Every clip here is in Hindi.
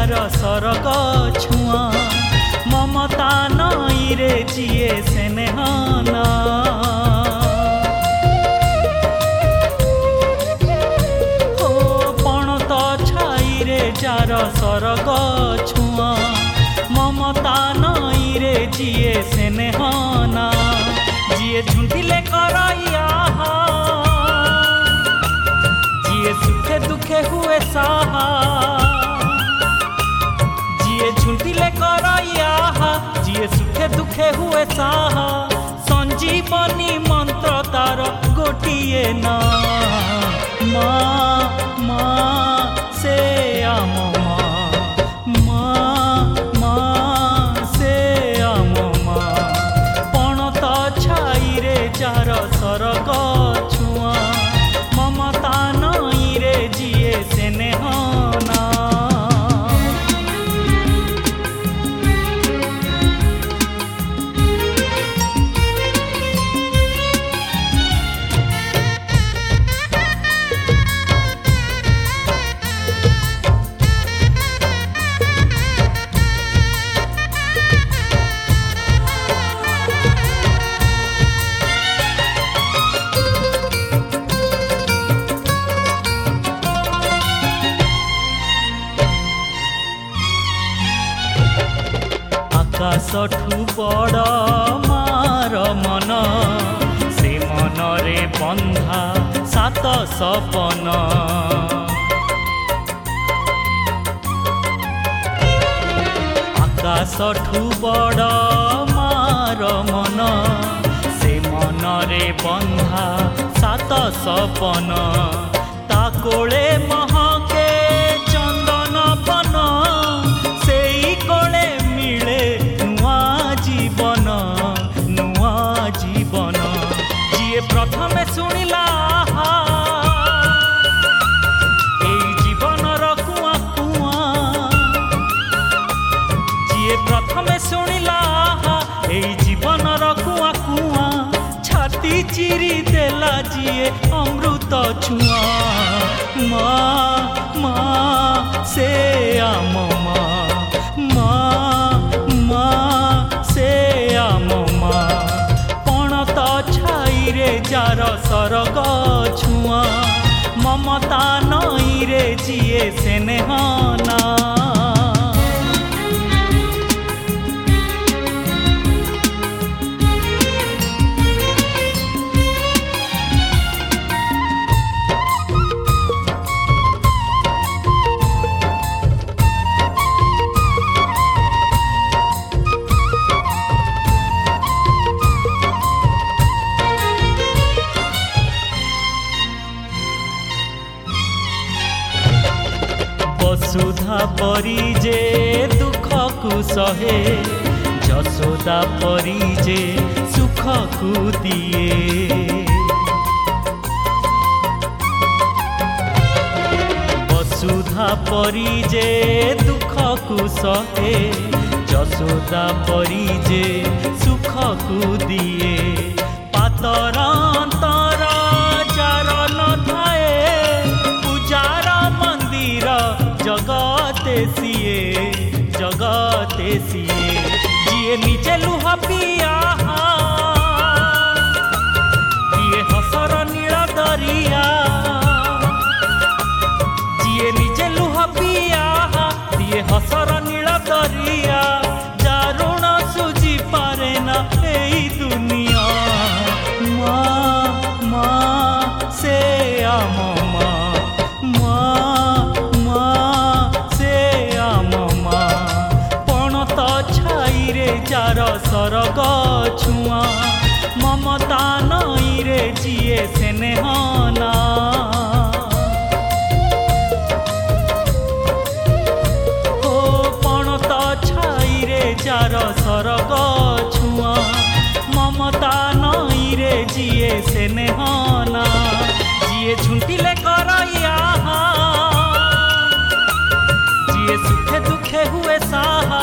जार सरग छुआ ममता नई रे जिए स्नेहना हो पणत छाई रे जार सरग छुआ ममता नई रे जिए स्नेहना जिए झुंटिले करैया जिए सुखे दुखे हुए साहा जिए झुंटिले करैया जिए सुखे दुखे हुए साहा संजीवनी मंत्र तार गोटिए ना माँ माँ से आम माँ से आम माँ पणत छाई रे जार सरग छुआ ममता नई रे जिए स्नेहना आकाशठू बड़ मार मन से मनरे बंधा सात सपन आकाशठू बड़ मार मन से मनरे बंधा सात सपन ता कोले महके चंदन बन सेई कोले मिले नुआ जीवन जिए प्रथमे शुणिला एई जीवनर कुआ कुआ जिए प्रथमे शुणिला एई जीवनर कुआ कुआ छाती चिरी देला जिए अमृत छुआ माँ माँ से आम माँ से आम माँ पणत छाई रे जार सरग छुआ ममता नई रे जिए स्नेहना वसुधा परी जे दुख को सहे जसोदा परी जे सुख को दिए वसुधा परी जे दुख को सहे जसोदा परी जे सुख को दिए पातर अंतर जार न थाए पूजार मंदिर जगते सिए जिए निजे लुह पिया जिए हसर नील दरिया जिए निजे लुह पिया दिए हसर नील दरिया जारुण सुझी पारे ना एई दुनिया माँ माँ से आम जार सरग छुआ ममता नई रे जिए स्नेहना हो पणत छाई रे जार सरग छुआ ममता नई रे जिए स्नेहना जिए झुंटिले करैया जिए सुखे दुखे हुए साहा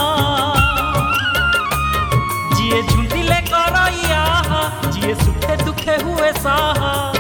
जिए झुंटिले करैया जिए सुखे दुखे हुए साहा